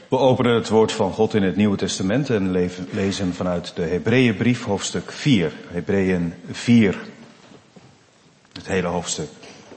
We openen het woord van God in het Nieuwe Testament en lezen vanuit de Hebreeënbrief hoofdstuk 4. Hebreeën 4. Het hele hoofdstuk.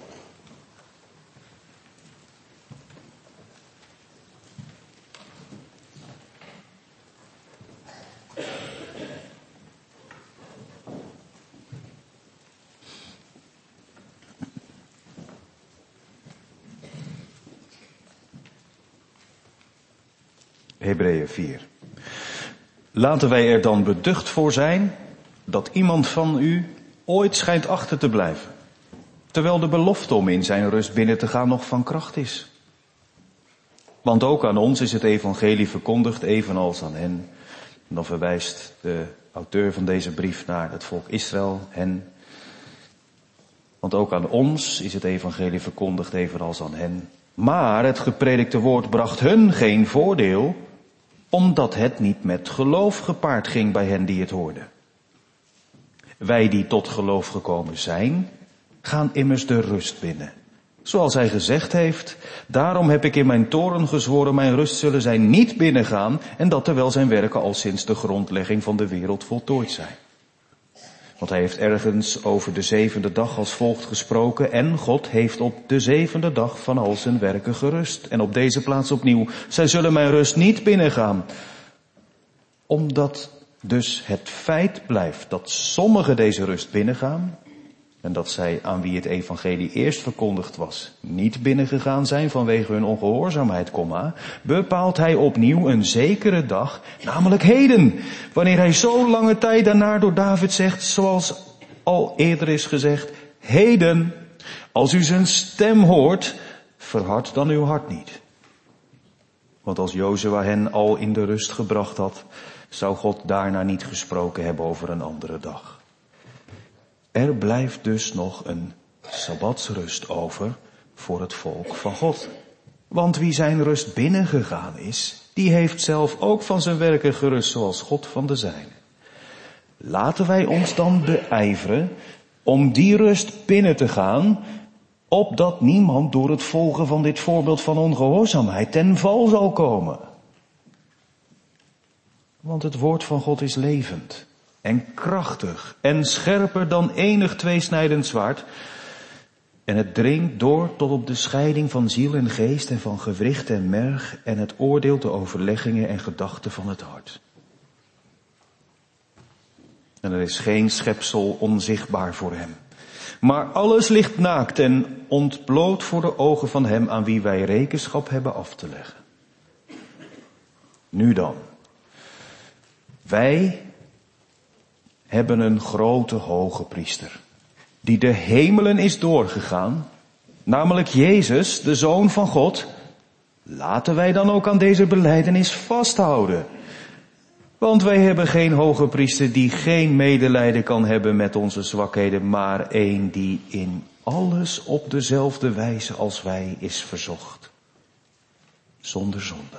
Hebreeën 4. Laten wij er dan beducht voor zijn dat iemand van u ooit schijnt achter te blijven, terwijl de belofte om in zijn rust binnen te gaan nog van kracht is. Want ook aan ons is het evangelie verkondigd, evenals aan hen. En dan verwijst de auteur van deze brief naar het volk Israël, hen. Want ook aan ons is het evangelie verkondigd, evenals aan hen. Maar het gepredikte woord bracht hun geen voordeel, omdat het niet met geloof gepaard ging bij hen die het hoorden. Wij die tot geloof gekomen zijn, gaan immers de rust binnen. Zoals hij gezegd heeft, daarom heb ik in mijn toorn gezworen, mijn rust zullen zij niet binnengaan, en dat terwijl zijn werken al sinds de grondlegging van de wereld voltooid zijn. Want hij heeft ergens over de 7e dag als volgt gesproken, en God heeft op de 7e dag van al zijn werken gerust. En op deze plaats opnieuw, zij zullen mijn rust niet binnengaan. Omdat dus het feit blijft dat sommigen deze rust binnengaan, en dat zij aan wie het evangelie eerst verkondigd was, niet binnengegaan zijn vanwege hun ongehoorzaamheid, bepaalt hij opnieuw een zekere dag, namelijk heden, wanneer hij zo lange tijd daarna door David zegt, zoals al eerder is gezegd, heden, als u zijn stem hoort, verhard dan uw hart niet. Want als Jozua hen al in de rust gebracht had, zou God daarna niet gesproken hebben over een andere dag. Er blijft dus nog een sabbatsrust over voor het volk van God. Want wie zijn rust binnengegaan is, die heeft zelf ook van zijn werken gerust zoals God van de zijne. Laten wij ons dan beijveren om die rust binnen te gaan, opdat niemand door het volgen van dit voorbeeld van ongehoorzaamheid ten val zal komen. Want het woord van God is levend en krachtig en scherper dan enig tweesnijdend zwaard. En het dringt door tot op de scheiding van ziel en geest en van gewricht en merg en het oordeelt de overleggingen en gedachten van het hart. En er is geen schepsel onzichtbaar voor hem. Maar alles ligt naakt en ontbloot voor de ogen van hem aan wie wij rekenschap hebben af te leggen. Nu dan. Wij hebben een grote hoge priester, die de hemelen is doorgegaan, namelijk Jezus, de Zoon van God. Laten wij dan ook aan deze belijdenis vasthouden. Want wij hebben geen hoge priester die geen medelijden kan hebben met onze zwakheden, maar één die in alles op dezelfde wijze als wij is verzocht, zonder zonde.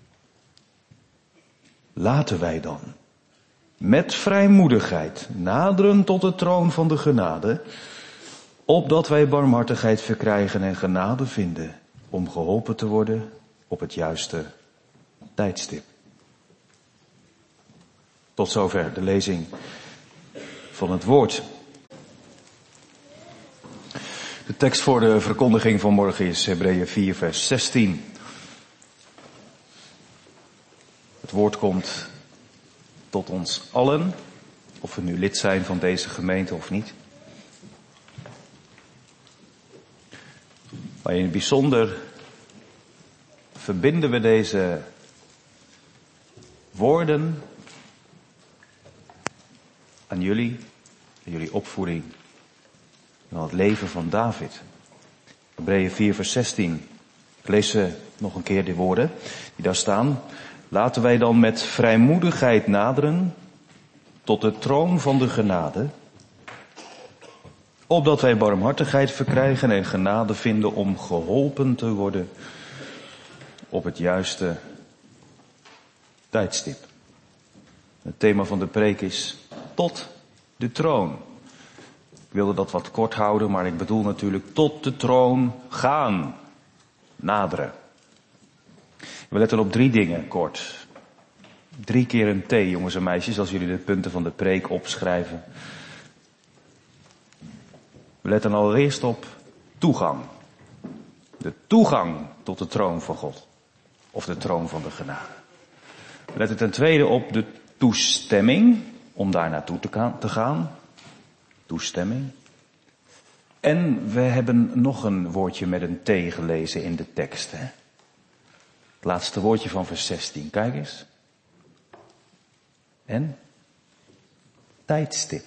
Laten wij dan met vrijmoedigheid naderen tot de troon van de genade, opdat wij barmhartigheid verkrijgen en genade vinden om geholpen te worden op het juiste tijdstip. Tot zover de lezing van het woord. De tekst voor de verkondiging van morgen is Hebreeën 4 vers 16. Het woord komt tot ons allen, of we nu lid zijn van deze gemeente of niet. Maar in het bijzonder verbinden we deze woorden aan jullie opvoeding en aan het leven van David. Hebreeën 4 vers 16. Ik lees nog een keer de woorden die daar staan. Laten wij dan met vrijmoedigheid naderen tot de troon van de genade, opdat wij barmhartigheid verkrijgen en genade vinden om geholpen te worden op het juiste tijdstip. Het thema van de preek is tot de troon. Ik wilde dat wat kort houden, maar ik bedoel natuurlijk tot de troon gaan, naderen. We letten op 3 dingen, kort. 3 keer een T, jongens en meisjes, als jullie de punten van de preek opschrijven. We letten allereerst op toegang. De toegang tot de troon van God. Of de troon van de genade. We letten ten tweede op de toestemming om daar naartoe te gaan. Toestemming. En we hebben nog een woordje met een T gelezen in de tekst. Hè? Het laatste woordje van vers 16. Kijk eens. En? Tijdstip.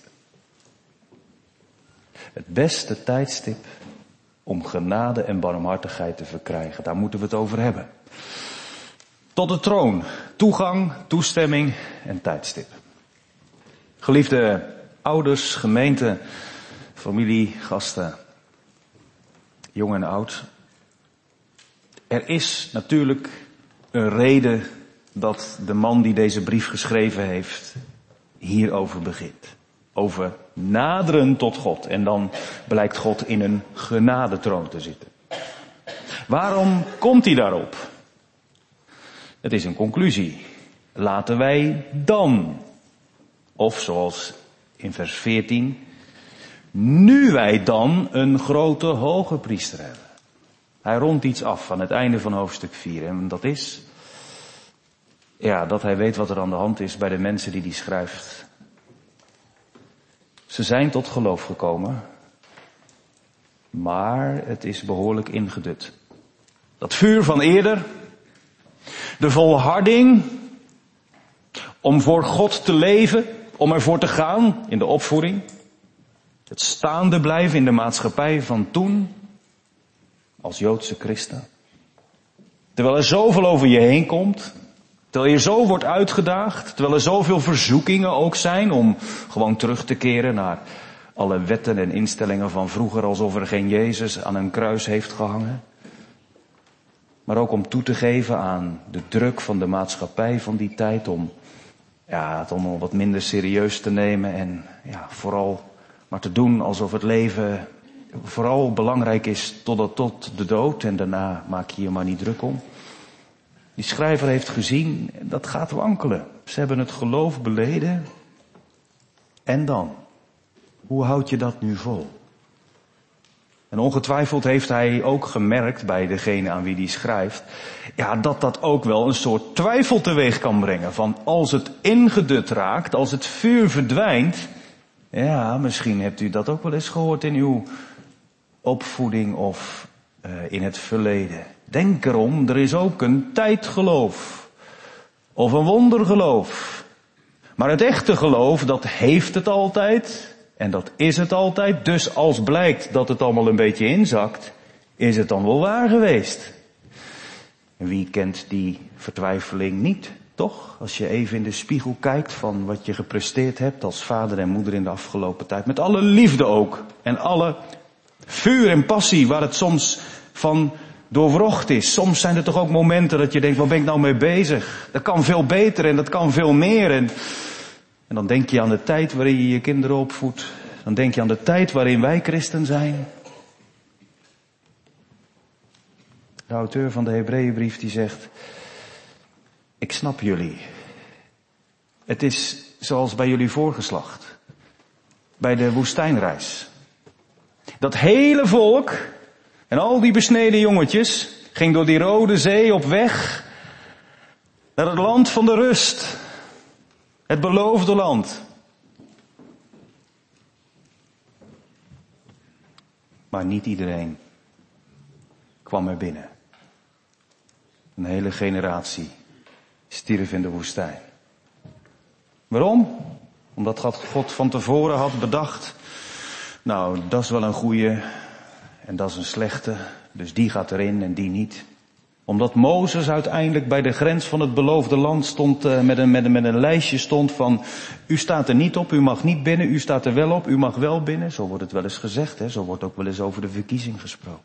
Het beste tijdstip om genade en barmhartigheid te verkrijgen. Daar moeten we het over hebben. Tot de troon. Toegang, toestemming en tijdstip. Geliefde ouders, gemeente, familie, gasten, jong en oud. Er is natuurlijk een reden dat de man die deze brief geschreven heeft hierover begint. Over naderen tot God. En dan blijkt God in een genadetroon te zitten. Waarom komt hij daarop? Het is een conclusie. Laten wij dan, of zoals in vers 14, nu wij dan een grote hoge priester hebben. Hij rondt iets af aan het einde van hoofdstuk 4. En dat is, dat hij weet wat er aan de hand is bij de mensen die hij schrijft. Ze zijn tot geloof gekomen, maar het is behoorlijk ingedut. Dat vuur van eerder, de volharding om voor God te leven, om ervoor te gaan in de opvoeding, het staande blijven in de maatschappij van toen, als Joodse christen. Terwijl er zoveel over je heen komt, terwijl je zo wordt uitgedaagd, terwijl er zoveel verzoekingen ook zijn om gewoon terug te keren naar alle wetten en instellingen van vroeger, alsof er geen Jezus aan een kruis heeft gehangen. Maar ook om toe te geven aan de druk van de maatschappij van die tijd om het allemaal wat minder serieus te nemen en vooral maar te doen alsof het leven vooral belangrijk is tot de dood en daarna maak je je maar niet druk om. Die schrijver heeft gezien, dat gaat wankelen. Ze hebben het geloof beleden. En dan? Hoe houd je dat nu vol? En ongetwijfeld heeft hij ook gemerkt bij degene aan wie hij schrijft, dat ook wel een soort twijfel teweeg kan brengen. Van als het ingedut raakt, als het vuur verdwijnt, misschien hebt u dat ook wel eens gehoord in uw opvoeding of in het verleden. Denk erom, er is ook een tijdgeloof. Of een wondergeloof. Maar het echte geloof, dat heeft het altijd. En dat is het altijd. Dus als blijkt dat het allemaal een beetje inzakt, is het dan wel waar geweest. En wie kent die vertwijfeling niet, toch? Als je even in de spiegel kijkt van wat je gepresteerd hebt als vader en moeder in de afgelopen tijd. Met alle liefde ook. En alle vuur en passie waar het soms van doorwrocht is. Soms zijn er toch ook momenten dat je denkt, waar ben ik nou mee bezig? Dat kan veel beter en dat kan veel meer. En dan denk je aan de tijd waarin je je kinderen opvoedt. Dan denk je aan de tijd waarin wij christen zijn. De auteur van de Hebreeënbrief die zegt, ik snap jullie. Het is zoals bij jullie voorgeslacht. Bij de woestijnreis. Dat hele volk en al die besneden jongetjes ging door die Rode Zee op weg naar het land van de rust. Het beloofde land. Maar niet iedereen kwam er binnen. Een hele generatie stierf in de woestijn. Waarom? Omdat God van tevoren had bedacht, dat is wel een goeie en dat is een slechte, dus die gaat erin en die niet. Omdat Mozes uiteindelijk bij de grens van het beloofde land stond, met een lijstje stond van, u staat er niet op, u mag niet binnen, u staat er wel op, u mag wel binnen. Zo wordt het wel eens gezegd, hè? Zo wordt ook wel eens over de verkiezing gesproken.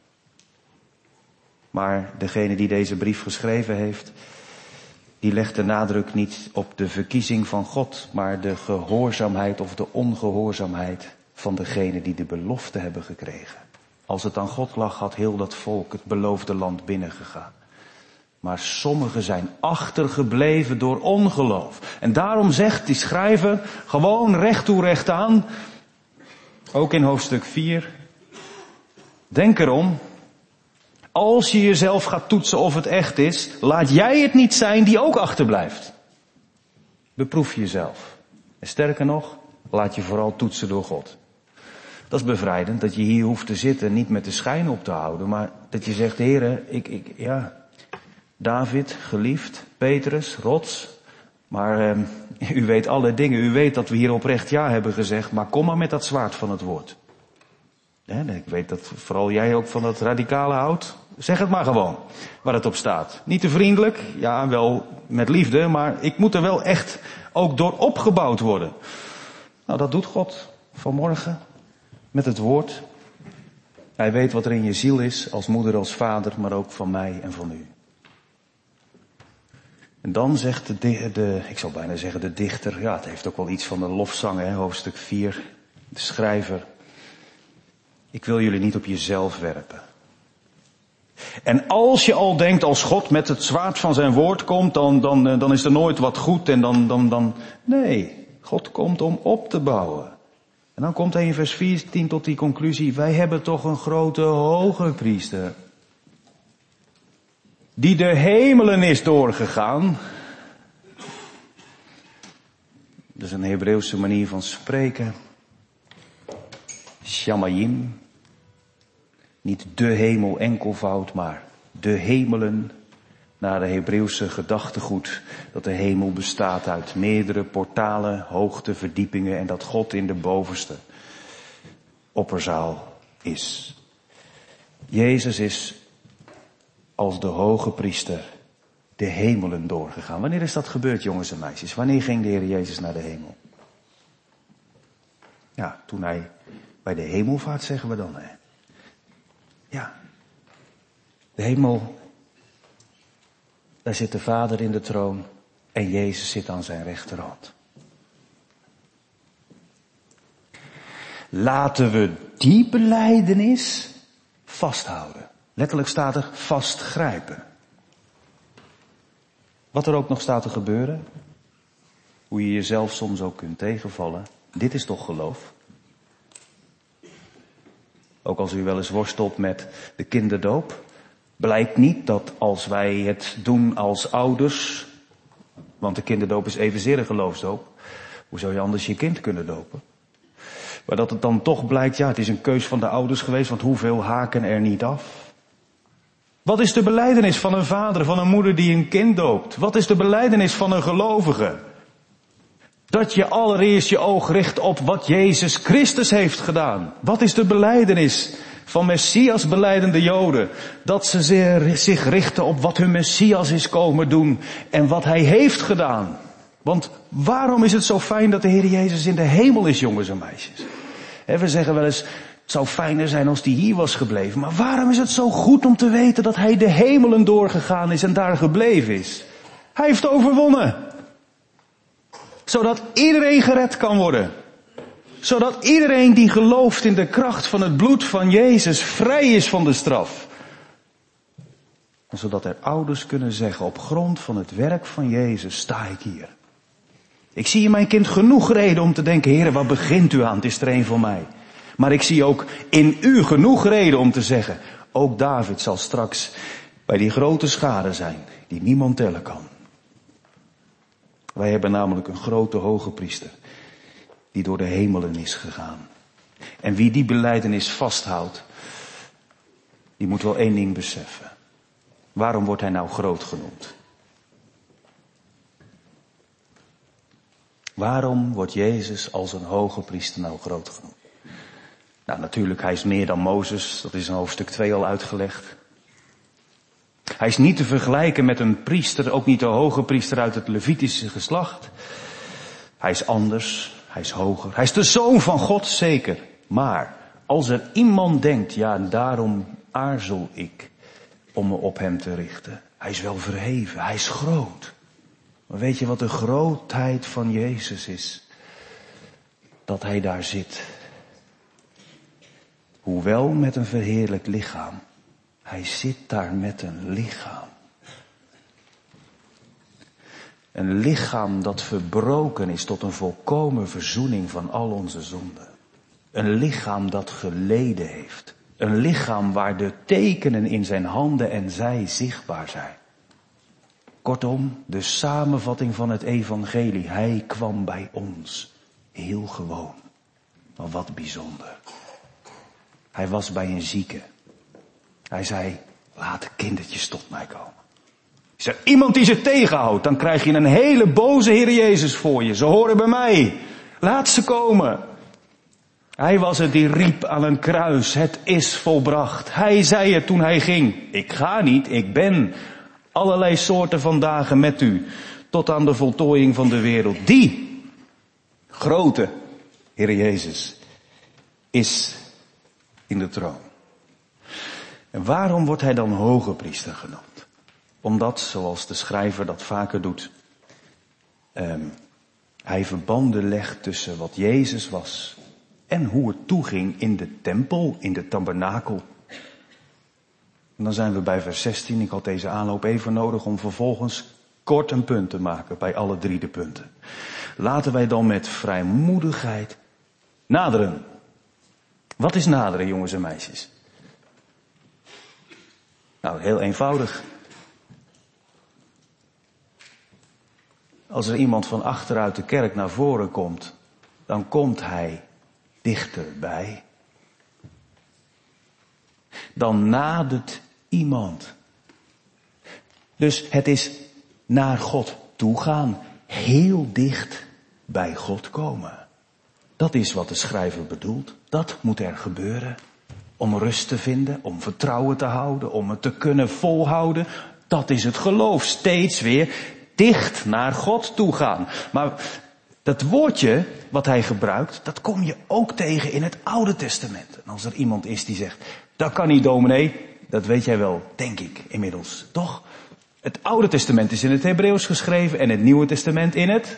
Maar degene die deze brief geschreven heeft, die legt de nadruk niet op de verkiezing van God, maar de gehoorzaamheid of de ongehoorzaamheid van degene die de belofte hebben gekregen. Als het aan God lag, had heel dat volk het beloofde land binnengegaan. Maar sommigen zijn achtergebleven door ongeloof. En daarom zegt die schrijver gewoon recht toe recht aan, ook in hoofdstuk 4. Denk erom, als je jezelf gaat toetsen of het echt is, laat jij het niet zijn die ook achterblijft. Beproef jezelf. En sterker nog, laat je vooral toetsen door God. Dat is bevrijdend, dat je hier hoeft te zitten, niet met de schijn op te houden, maar dat je zegt, Heere, David, geliefd, Petrus, rots, maar u weet alle dingen, u weet dat we hier oprecht ja hebben gezegd, maar kom maar met dat zwaard van het woord. Ik weet dat vooral jij ook van dat radicale houdt. Zeg het maar gewoon, waar het op staat. Niet te vriendelijk, ja wel met liefde, maar ik moet er wel echt ook door opgebouwd worden. Nou, dat doet God vanmorgen met het woord. Hij weet wat er in je ziel is, als moeder, als vader, maar ook van mij en van u. En dan zegt ik zou bijna zeggen de dichter, ja het heeft ook wel iets van de lofzang, hoofdstuk 4, de schrijver. Ik wil jullie niet op jezelf werpen. En als je al denkt, als God met het zwaard van zijn woord komt, dan is er nooit wat goed en dan. Nee, God komt om op te bouwen. En dan komt hij in vers 14 tot die conclusie, wij hebben toch een grote hoge priester. Die de hemelen is doorgegaan. Dat is een Hebreeuwse manier van spreken. Shamayim. Niet de hemel enkelvoud, maar de hemelen. Naar de Hebreeuwse gedachtegoed dat de hemel bestaat uit meerdere portalen, hoogte, verdiepingen en dat God in de bovenste opperzaal is. Jezus is als de hoge priester de hemelen doorgegaan. Wanneer is dat gebeurd, jongens en meisjes? Wanneer ging de Heer Jezus naar de hemel? Ja, toen hij bij de hemelvaart, zeggen we dan. Ja, de hemel, daar zit de Vader in de troon en Jezus zit aan zijn rechterhand. Laten we die belijdenis vasthouden. Letterlijk staat er vastgrijpen. Wat er ook nog staat te gebeuren, hoe je jezelf soms ook kunt tegenvallen, dit is toch geloof? Ook als u wel eens worstelt met de kinderdoop, blijkt niet dat als wij het doen als ouders, want de kinderdoop is evenzeer een geloofsdoop, hoe zou je anders je kind kunnen dopen? Maar dat het dan toch blijkt, ja, het is een keus van de ouders geweest, want hoeveel haken er niet af? Wat is de belijdenis van een vader, van een moeder die een kind doopt? Wat is de belijdenis van een gelovige? Dat je allereerst je oog richt op wat Jezus Christus heeft gedaan. Wat is de belijdenis van Messias belijdende Joden? Dat ze zich richten op wat hun Messias is komen doen en wat hij heeft gedaan. Want waarom is het zo fijn dat de Heer Jezus in de hemel is, jongens en meisjes? We zeggen wel eens, het zou fijner zijn als hij hier was gebleven. Maar waarom is het zo goed om te weten dat hij de hemelen doorgegaan is en daar gebleven is? Hij heeft overwonnen. Zodat iedereen gered kan worden. Zodat iedereen die gelooft in de kracht van het bloed van Jezus vrij is van de straf. En zodat er ouders kunnen zeggen, op grond van het werk van Jezus sta ik hier. Ik zie in mijn kind genoeg reden om te denken, Heer, wat begint u aan? Het is er een voor mij. Maar ik zie ook in u genoeg reden om te zeggen, ook David zal straks bij die grote schare zijn, die niemand tellen kan. Wij hebben namelijk een grote hoge priester, die door de hemelen is gegaan. En wie die belijdenis vasthoudt, die moet wel één ding beseffen. Waarom wordt hij nou groot genoemd? Waarom wordt Jezus als een hoge priester nou groot genoemd? Nou, natuurlijk, hij is meer dan Mozes. Dat is in hoofdstuk 2 al uitgelegd. Hij is niet te vergelijken met een priester, ook niet de hoge priester uit het Levitische geslacht. Hij is anders, hij is hoger. Hij is de zoon van God, zeker. Maar als er iemand denkt, ja, daarom aarzel ik om me op hem te richten. Hij is wel verheven, hij is groot. Maar weet je wat de grootheid van Jezus is? Dat hij daar zit. Hoewel met een verheerlijkt lichaam. Hij zit daar met een lichaam. Een lichaam dat verbroken is tot een volkomen verzoening van al onze zonden. Een lichaam dat geleden heeft. Een lichaam waar de tekenen in zijn handen en zij zichtbaar zijn. Kortom, de samenvatting van het evangelie. Hij kwam bij ons. Heel gewoon. Maar wat bijzonder. Hij was bij een zieke. Hij zei, laat de kindertjes tot mij komen. Is er iemand die ze tegenhoudt, dan krijg je een hele boze Heer Jezus voor je. Ze horen bij mij. Laat ze komen. Hij was het die riep aan een kruis, het is volbracht. Hij zei het toen hij ging. Ik ga niet, ik ben allerlei soorten van dagen met u. Tot aan de voltooiing van de wereld. Die grote Heer Jezus is in de troon. En waarom wordt hij dan hoge priester genoemd? Omdat, zoals de schrijver dat vaker doet, hij verbanden legt tussen wat Jezus was en hoe het toeging in de tempel, in de tabernakel. En dan zijn we bij vers 16. Ik had deze aanloop even nodig om vervolgens kort een punt te maken bij alle 3 de punten. Laten wij dan met vrijmoedigheid naderen. Wat is naderen, jongens en meisjes? Nou, heel eenvoudig. Als er iemand van achteruit de kerk naar voren komt, dan komt hij dichterbij. Dan nadert iemand. Dus het is naar God toe gaan. Heel dicht bij God komen. Dat is wat de schrijver bedoelt. Dat moet er gebeuren. Om rust te vinden, om vertrouwen te houden, om het te kunnen volhouden. Dat is het geloof. Steeds weer dicht naar God toe gaan. Maar dat woordje wat hij gebruikt, dat kom je ook tegen in het Oude Testament. En als er iemand is die zegt, dat kan niet, dominee, dat weet jij wel, denk ik inmiddels, toch? Het Oude Testament is in het Hebreeuws geschreven en het Nieuwe Testament in het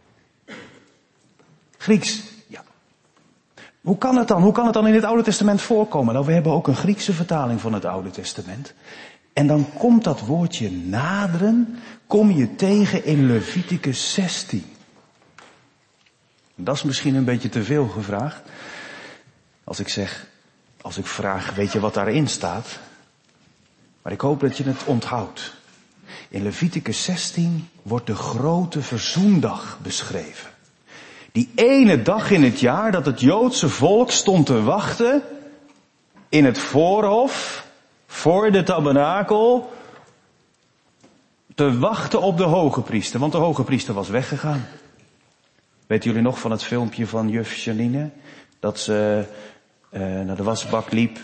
Grieks. Ja. Hoe kan het dan? Hoe kan het dan in het Oude Testament voorkomen? Nou, we hebben ook een Griekse vertaling van het Oude Testament. En dan komt dat woordje naderen, kom je tegen in Leviticus 16. Dat is misschien een beetje te veel gevraagd. Als ik vraag, weet je wat daarin staat? Maar ik hoop dat je het onthoudt. In Leviticus 16 wordt de grote verzoendag beschreven. Die ene dag in het jaar dat het Joodse volk stond te wachten in het voorhof, voor de tabernakel, te wachten op de hoge priester, want de hoge priester was weggegaan. Weten jullie nog van het filmpje van juf Janine? Dat ze naar de wasbak liep,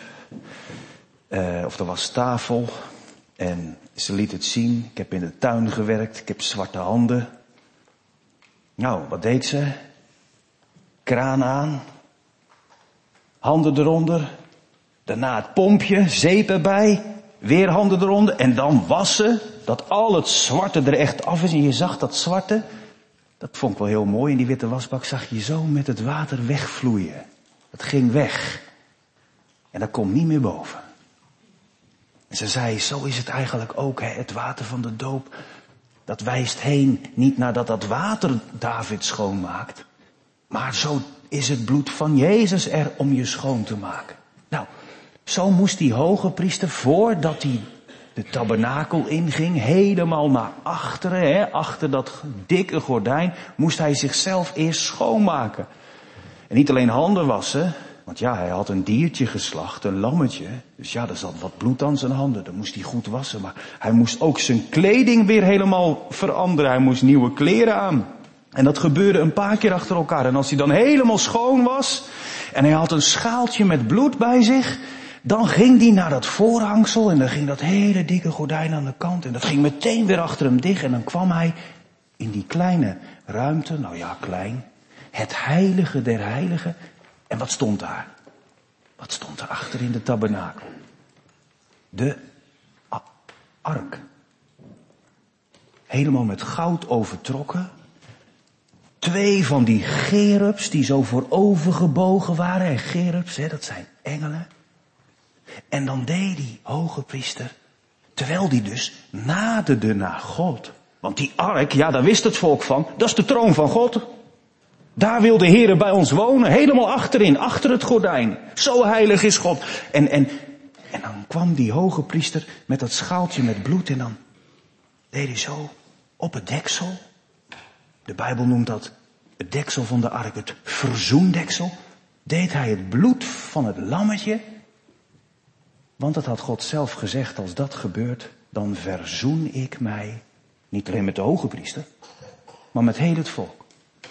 of de wastafel, en ze liet het zien. Ik heb in de tuin gewerkt, ik heb zwarte handen. Nou, wat deed ze? Kraan aan, handen eronder, daarna het pompje, zeep erbij, weer handen eronder en dan wassen, dat al het zwarte er echt af is. En je zag dat zwarte, dat vond ik wel heel mooi, in die witte wasbak zag je zo met het water wegvloeien. Dat ging weg. En dat komt niet meer boven. En ze zei, zo is het eigenlijk ook, hè, het water van de doop. Dat wijst heen, niet naar dat water David schoonmaakt. Maar zo is het bloed van Jezus er om je schoon te maken. Nou, zo moest die hoge priester, voordat hij de tabernakel inging, helemaal naar achteren, hè, achter dat dikke gordijn, moest hij zichzelf eerst schoonmaken. En niet alleen handen wassen, want ja, hij had een diertje geslacht, een lammetje. Dus ja, er zat wat bloed aan zijn handen, dat moest hij goed wassen. Maar hij moest ook zijn kleding weer helemaal veranderen, hij moest nieuwe kleren aan. En dat gebeurde een paar keer achter elkaar. En als hij dan helemaal schoon was, en hij had een schaaltje met bloed bij zich, dan ging hij naar dat voorhangsel en dan ging dat hele dikke gordijn aan de kant. En dat ging meteen weer achter hem dicht. En dan kwam hij in die kleine ruimte, nou ja, klein, het heilige der heiligen. En wat stond daar? Wat stond er achter in de tabernakel? De ark. Helemaal met goud overtrokken. 2 van die cherubs die zo voorover gebogen waren. En cherubs, hè, dat zijn engelen. En dan deed die hoge priester, terwijl die dus naderde naar God, Want die ark, ja, daar wist het volk van. Dat is de troon van God. Daar wil de Heer bij ons wonen. Helemaal achterin, achter het gordijn. Zo heilig is God. En dan kwam die hoge priester met dat schaaltje met bloed. En dan deed hij zo op het deksel. De Bijbel noemt dat het deksel van de ark, het verzoendeksel. Deed hij het bloed van het lammetje. Want dat had God zelf gezegd, als dat gebeurt, dan verzoen ik mij. Niet alleen met de hoge priester, maar met heel het volk.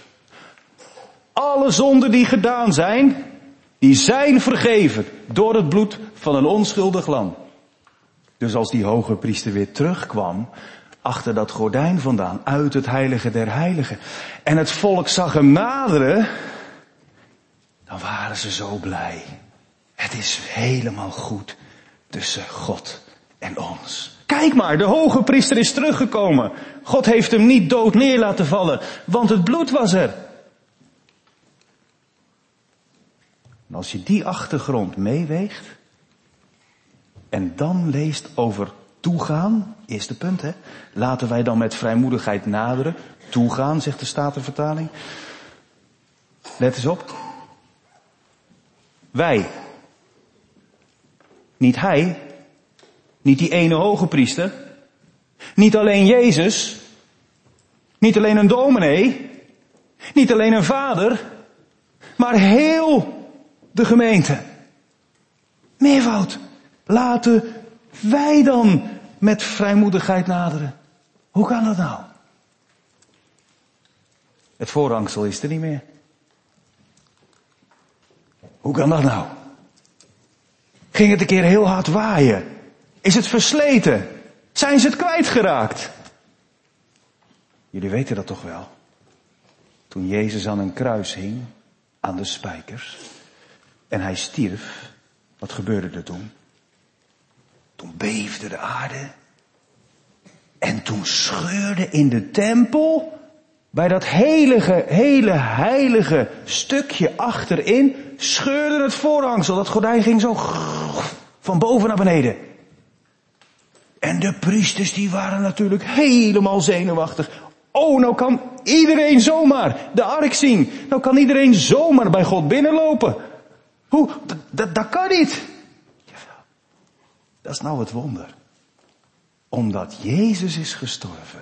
Alle zonden die gedaan zijn, die zijn vergeven door het bloed van een onschuldig lam. Dus als die hoge priester weer terugkwam, achter dat gordijn vandaan, uit het heilige der heiligen, en het volk zag hem naderen, dan waren ze zo blij. Het is helemaal goed tussen God en ons. Kijk maar, de hoge priester is teruggekomen. God heeft hem niet dood neer laten vallen, want het bloed was er. En als je die achtergrond meeweegt en dan leest over toegaan, eerste punt hè, laten wij dan met vrijmoedigheid naderen. Toegaan, zegt de Statenvertaling. Let eens op. Wij. Niet hij. Niet die ene hoge priester. Niet alleen Jezus. Niet alleen een dominee. Niet alleen een vader. Maar heel de gemeente. Meervoud. Laten wij dan met vrijmoedigheid naderen. Hoe kan dat nou? Het voorhangsel is er niet meer. Hoe kan dat nou? Ging het een keer heel hard waaien? Is het versleten? Zijn ze het kwijtgeraakt? Jullie weten dat toch wel? Toen Jezus aan een kruis hing, aan de spijkers, en hij stierf, wat gebeurde er toen? Toen beefde de aarde. En toen scheurde in de tempel, bij dat hele heilige stukje achterin, scheurde het voorhangsel. Dat gordijn ging zo van boven naar beneden. En de priesters die waren natuurlijk helemaal zenuwachtig. Oh, nou kan iedereen zomaar de ark zien. Nou kan iedereen zomaar bij God binnenlopen. Hoe? Dat kan niet. Dat is nou het wonder. Omdat Jezus is gestorven,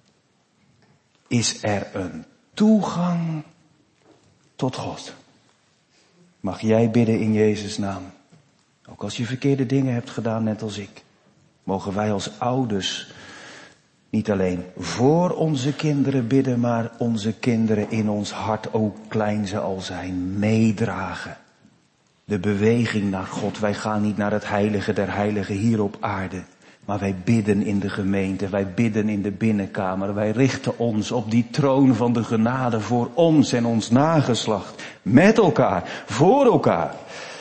is er een toegang tot God. Mag jij bidden in Jezus' naam? Ook als je verkeerde dingen hebt gedaan, net als ik. Mogen wij als ouders niet alleen voor onze kinderen bidden, maar onze kinderen in ons hart, ook klein ze al zijn, meedragen. De beweging naar God. Wij gaan niet naar het heilige der heiligen hier op aarde. Maar wij bidden in de gemeente. Wij bidden in de binnenkamer. Wij richten ons op die troon van de genade voor ons en ons nageslacht. Met elkaar. Voor elkaar.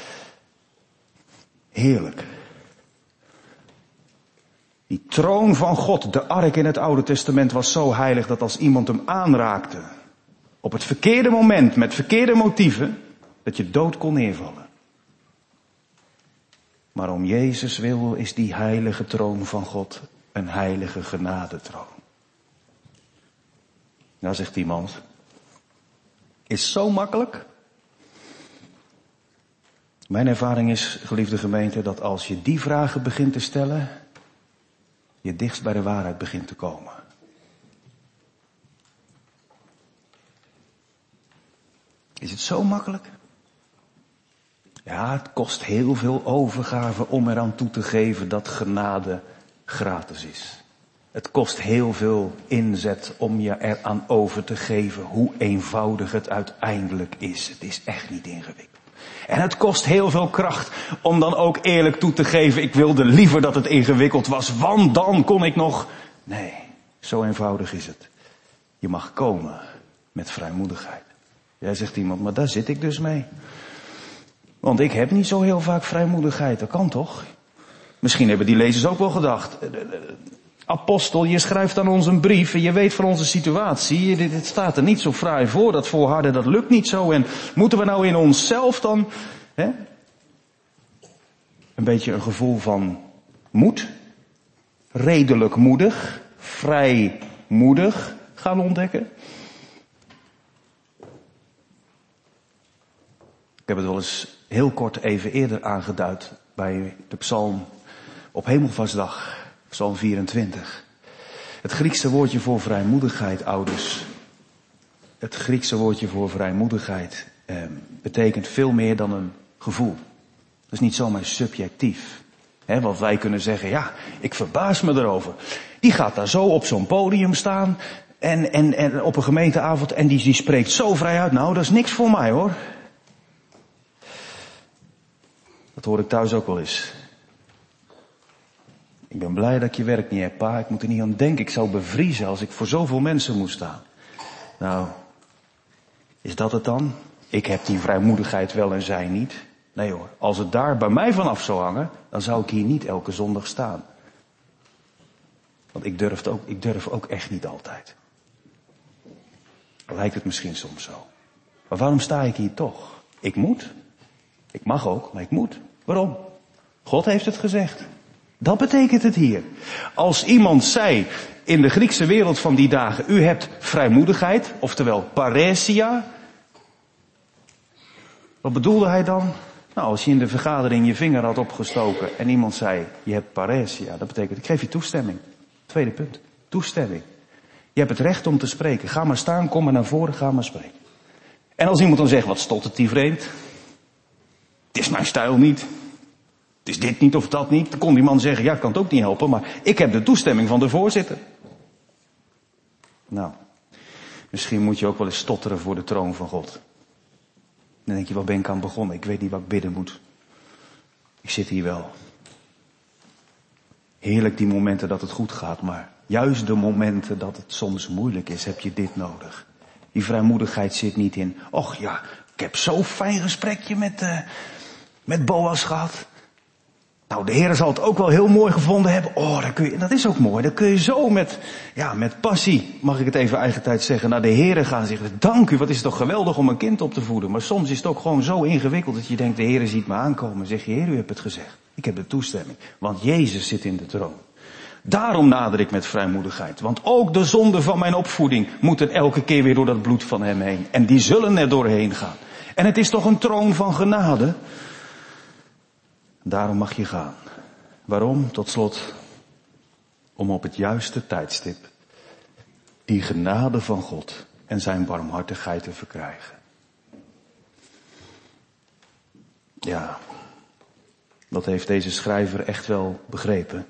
Heerlijk. Die troon van God, de ark in het Oude Testament, was zo heilig dat als iemand hem aanraakte, op het verkeerde moment, met verkeerde motieven, dat je dood kon neervallen. Maar om Jezus wil is die heilige troon van God een heilige genadetroon. Nou, zegt iemand, is zo makkelijk. Mijn ervaring is, geliefde gemeente, dat als je die vragen begint te stellen, je dichtst bij de waarheid begint te komen. Is het zo makkelijk? Ja, het kost heel veel overgave om eraan toe te geven dat genade gratis is. Het kost heel veel inzet om je eraan over te geven hoe eenvoudig het uiteindelijk is. Het is echt niet ingewikkeld. En het kost heel veel kracht om dan ook eerlijk toe te geven, ik wilde liever dat het ingewikkeld was, want dan kon ik nog. Nee, zo eenvoudig is het. Je mag komen met vrijmoedigheid. Jij zegt iemand, maar daar zit ik dus mee. Want ik heb niet zo heel vaak vrijmoedigheid, dat kan toch? Misschien hebben die lezers ook wel gedacht. Apostel, je schrijft aan ons een brief en je weet van onze situatie. Dit staat er niet zo fraai voor, dat volharden, dat lukt niet zo. En moeten we nou in onszelf dan een beetje een gevoel van moed, redelijk moedig, vrij vrijmoedig gaan ontdekken? Ik heb het wel eens heel kort even eerder aangeduid bij de psalm op Hemelvaartsdag, psalm 24. Het Griekse woordje voor vrijmoedigheid, ouders. Het Griekse woordje voor vrijmoedigheid betekent veel meer dan een gevoel. Dat is niet zomaar subjectief. Want wij kunnen zeggen, ja, ik verbaas me erover. Die gaat daar zo op zo'n podium staan en op een gemeenteavond en die spreekt zo vrij uit. Nou, dat is niks voor mij hoor. Dat hoor ik thuis ook wel eens. Ik ben blij dat ik je werk niet heb, pa. Ik moet er niet aan denken. Ik zou bevriezen als ik voor zoveel mensen moest staan. Nou, is dat het dan? Ik heb die vrijmoedigheid wel en zij niet. Nee hoor, als het daar bij mij vanaf zou hangen, dan zou ik hier niet elke zondag staan. Want ik durf ook echt niet altijd. Lijkt het misschien soms zo. Maar waarom sta ik hier toch? Ik moet. Ik mag ook, maar ik moet. Waarom? God heeft het gezegd. Dat betekent het hier. Als iemand zei in de Griekse wereld van die dagen, u hebt vrijmoedigheid, oftewel paresia. Wat bedoelde hij dan? Nou, als je in de vergadering je vinger had opgestoken en iemand zei, je hebt paresia, dat betekent, ik geef je toestemming. Tweede punt, toestemming. Je hebt het recht om te spreken. Ga maar staan, kom maar naar voren, ga maar spreken. En als iemand dan zegt, wat stottert die vreemd? Het is mijn stijl niet. Het is dit niet of dat niet. Dan kon die man zeggen, ja, ik kan het ook niet helpen, maar ik heb de toestemming van de voorzitter. Nou, misschien moet je ook wel eens stotteren voor de troon van God. Dan denk je, waar ben ik aan begonnen? Ik weet niet waar ik bidden moet. Ik zit hier wel. Heerlijk die momenten dat het goed gaat, maar juist de momenten dat het soms moeilijk is, heb je dit nodig. Die vrijmoedigheid zit niet in, och ja, ik heb zo'n fijn gesprekje met Boas gehad. Nou, de Heer zal het ook wel heel mooi gevonden hebben. Oh, dat is ook mooi. Dan kun je zo met passie, mag ik het even eigen tijd zeggen, naar de Heer gaan zeggen, dank u, wat is het toch geweldig om een kind op te voeden. Maar soms is het ook gewoon zo ingewikkeld dat je denkt, de Heer ziet me aankomen. Zeg je, Heer, u hebt het gezegd. Ik heb de toestemming. Want Jezus zit in de troon. Daarom nader ik met vrijmoedigheid. Want ook de zonden van mijn opvoeding moeten elke keer weer door dat bloed van hem heen. En die zullen er doorheen gaan. En het is toch een troon van genade. Daarom mag je gaan. Waarom? Tot slot, om op het juiste tijdstip die genade van God en zijn barmhartigheid te verkrijgen. Ja, dat heeft deze schrijver echt wel begrepen.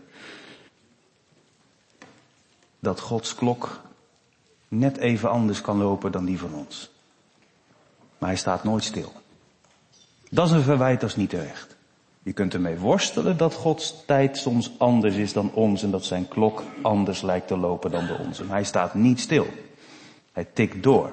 Dat Gods klok net even anders kan lopen dan die van ons. Maar hij staat nooit stil. Dat is een verwijt, dat is niet terecht. Je kunt ermee worstelen dat Gods tijd soms anders is dan ons en dat zijn klok anders lijkt te lopen dan de onze. Maar hij staat niet stil. Hij tikt door.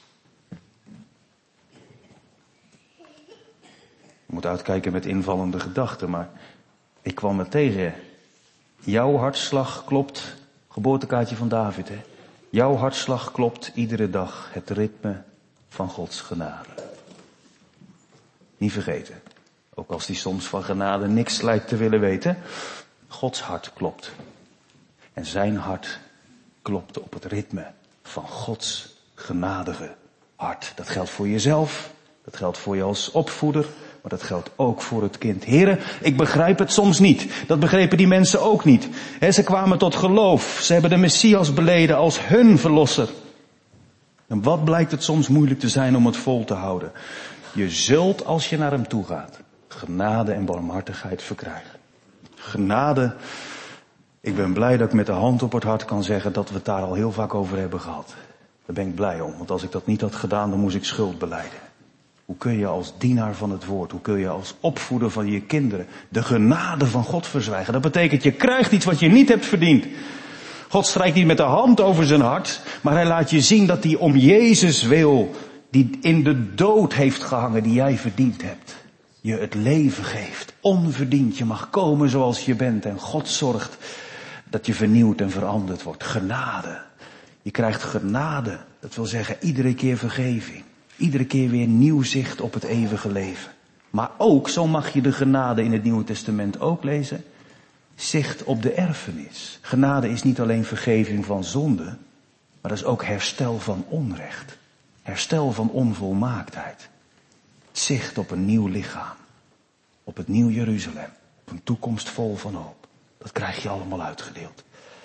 Je moet uitkijken met invallende gedachten, maar ik kwam er tegen. Jouw hartslag klopt, geboortekaartje van David, hè. Jouw hartslag klopt iedere dag het ritme van Gods genade. Niet vergeten. Ook als die soms van genade niks lijkt te willen weten. Gods hart klopt. En zijn hart klopt op het ritme van Gods genadige hart. Dat geldt voor jezelf. Dat geldt voor je als opvoeder. Maar dat geldt ook voor het kind. Heren, ik begrijp het soms niet. Dat begrepen die mensen ook niet. Ze kwamen tot geloof. Ze hebben de Messias beleden als hun verlosser. En wat blijkt het soms moeilijk te zijn om het vol te houden? Je zult, als je naar hem toe gaat, genade en barmhartigheid verkrijgen. Genade, ik ben blij dat ik met de hand op het hart kan zeggen dat we het daar al heel vaak over hebben gehad. Daar ben ik blij om, want als ik dat niet had gedaan, dan moest ik schuld belijden. Hoe kun je als dienaar van het woord, hoe kun je als opvoeder van je kinderen de genade van God verzwijgen? Dat betekent, je krijgt iets wat je niet hebt verdiend. God strijkt niet met de hand over zijn hart, maar hij laat je zien dat hij om Jezus wil, die in de dood heeft gehangen, die jij verdiend hebt, je het leven geeft. Onverdiend, je mag komen zoals je bent en God zorgt dat je vernieuwd en veranderd wordt. Genade. Je krijgt genade. Dat wil zeggen iedere keer vergeving. Iedere keer weer nieuw zicht op het eeuwige leven. Maar ook, zo mag je de genade in het Nieuwe Testament ook lezen, zicht op de erfenis. Genade is niet alleen vergeving van zonde, Maar dat is ook herstel van onrecht. Herstel van onvolmaaktheid. Zicht op een nieuw lichaam. Op het nieuw Jeruzalem. Op een toekomst vol van hoop. Dat krijg je allemaal uitgedeeld.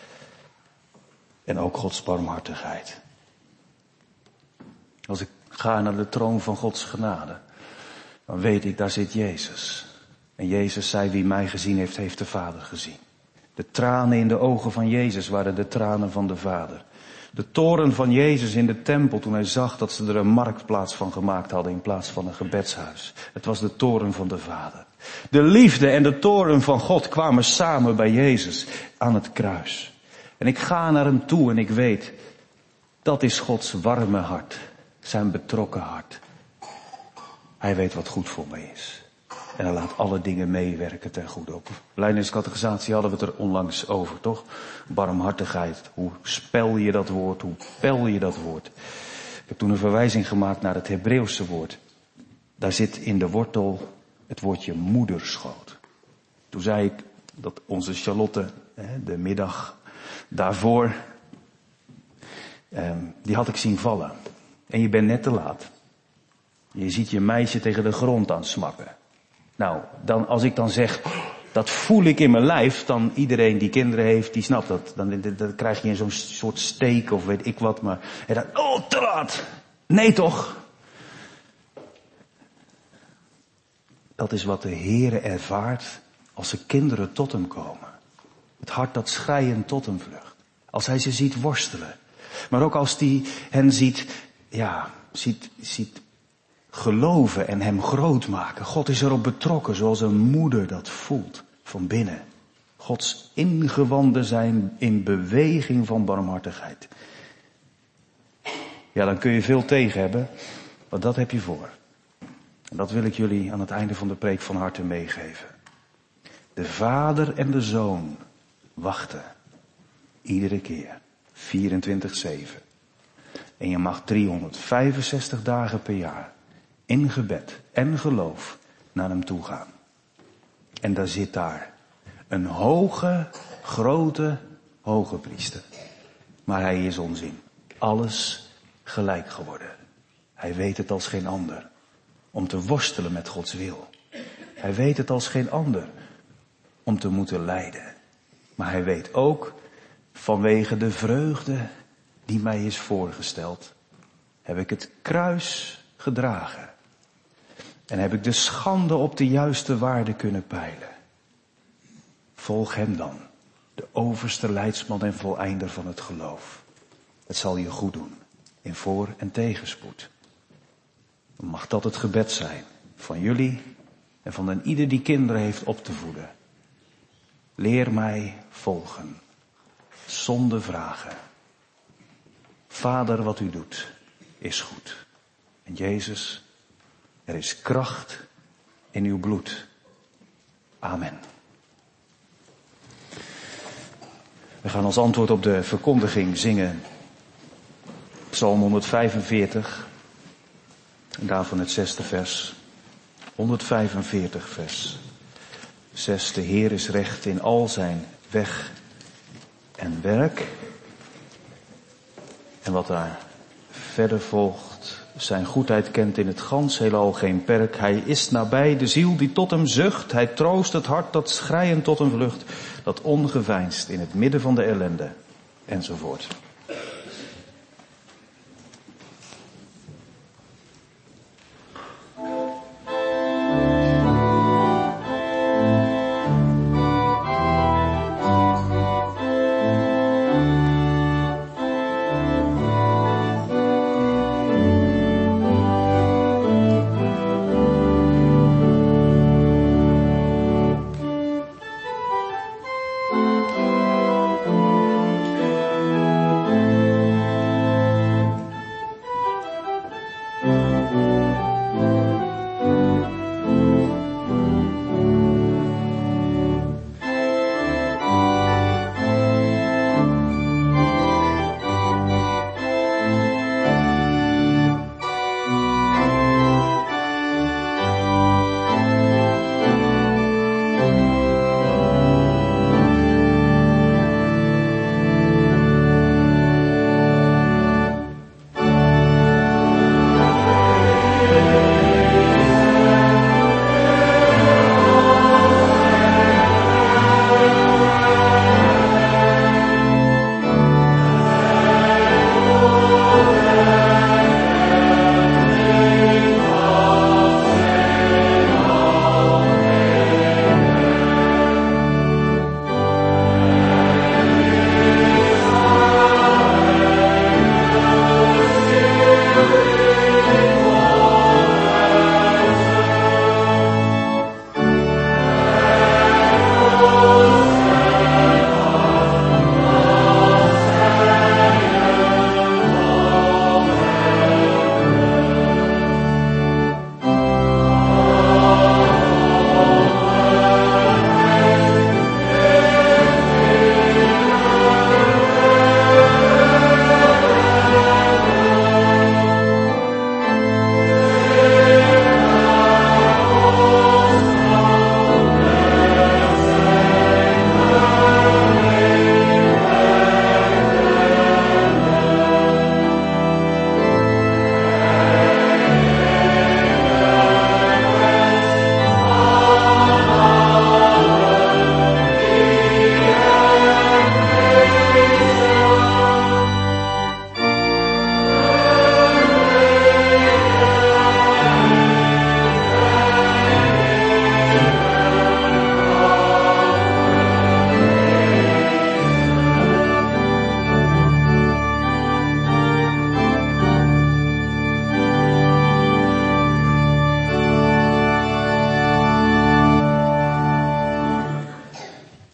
En ook Gods barmhartigheid. Als ik ga naar de troon van Gods genade, dan weet ik, daar zit Jezus. En Jezus zei, wie mij gezien heeft, heeft de Vader gezien. De tranen in de ogen van Jezus waren de tranen van de Vader. De toorn van Jezus in de tempel toen hij zag dat ze er een marktplaats van gemaakt hadden in plaats van een gebedshuis. Het was de toorn van de Vader. De liefde en de toorn van God kwamen samen bij Jezus aan het kruis. En ik ga naar hem toe en ik weet, dat is Gods warme hart. Zijn betrokken hart. Hij weet wat goed voor me is. En hij laat alle dingen meewerken ten goede. Op Leiderscatechisatie hadden we het er onlangs over, toch? Barmhartigheid. Hoe spel je dat woord? Hoe pel je dat woord? Ik heb toen een verwijzing gemaakt naar het Hebreeuwse woord. Daar zit in de wortel het woordje moederschoot. Toen zei ik dat onze Charlotte, de middag daarvoor, die had ik zien vallen. En je bent net te laat. Je ziet je meisje tegen de grond aan smakken. Nou, dan, als ik dan zeg, dat voel ik in mijn lijf, dan iedereen die kinderen heeft, die snapt dat. Dan krijg je zo'n soort steek of weet ik wat, maar en dan, oh, te laat. Nee toch? Dat is wat de Heere ervaart als zijn kinderen tot hem komen. Het hart dat schreiend tot hem vlucht. Als hij ze ziet worstelen. Maar ook als hij hen ziet geloven en hem groot maken. God is erop betrokken zoals een moeder dat voelt van binnen. Gods ingewanden zijn in beweging van barmhartigheid. Ja, dan kun je veel tegen hebben, maar dat heb je voor. En dat wil ik jullie aan het einde van de preek van harte meegeven. De Vader en de Zoon wachten. Iedere keer. 24/7. En je mag 365 dagen per jaar in gebed en geloof naar hem toe gaan. En daar zit daar een grote priester. Maar hij is onzin. Alles gelijk geworden. Hij weet het als geen ander. Om te worstelen met Gods wil. Hij weet het als geen ander. Om te moeten lijden. Maar hij weet ook, vanwege de vreugde die mij is voorgesteld, heb ik het kruis gedragen. En heb ik de schande op de juiste waarde kunnen peilen. Volg hem dan, de overste leidsman en voleinder van het geloof. Het zal je goed doen, in voor- en tegenspoed. Mag dat het gebed zijn van jullie en van een ieder die kinderen heeft op te voeden. Leer mij volgen, zonder vragen. Vader, wat u doet, is goed. En Jezus, er is kracht in uw bloed. Amen. We gaan als antwoord op de verkondiging zingen Psalm 145. En daarvan het 6e vers. 145 vers 6. De Heer is recht in al zijn weg en werk. En wat daar verder volgt. Zijn goedheid kent in het gans heelal geen perk. Hij is nabij de ziel die tot hem zucht. Hij troost het hart dat schreiend tot hem vlucht. Dat ongeveinsd in het midden van de ellende. Enzovoort.